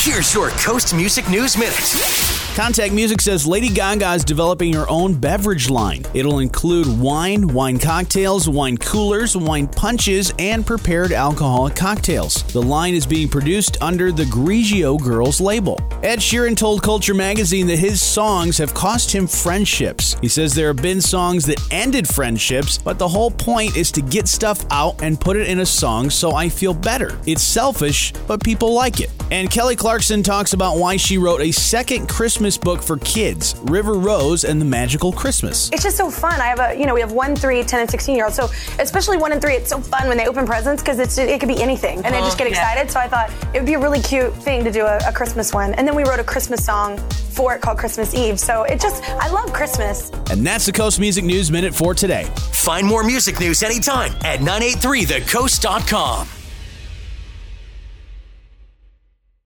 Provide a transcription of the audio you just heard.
Here's your Coast Music News Minute. Contact Music says Lady Gaga is developing her own beverage line. It'll include wine cocktails, wine coolers, wine punches, and prepared alcoholic cocktails. The line is being produced under the Grigio Girls label. Ed Sheeran told Culture Magazine that his songs have cost him friendships. He says there have been songs that ended friendships, but the whole point is to get stuff out and put it in a song so I feel better. It's selfish, but people like it. And Kelly Clarkson talks about why she wrote a second Christmas book for kids, River Rose and the Magical Christmas. It's just so fun. We have 1, 3, 10, and 16-year-olds. So especially 1 and 3, it's so fun when they open presents because it could be anything. And they just get excited. So I thought it would be a really cute thing to do a Christmas one. And then we wrote a Christmas song for it called Christmas Eve. So I love Christmas. And that's the Coast Music News Minute for today. Find more music news anytime at 983thecoast.com.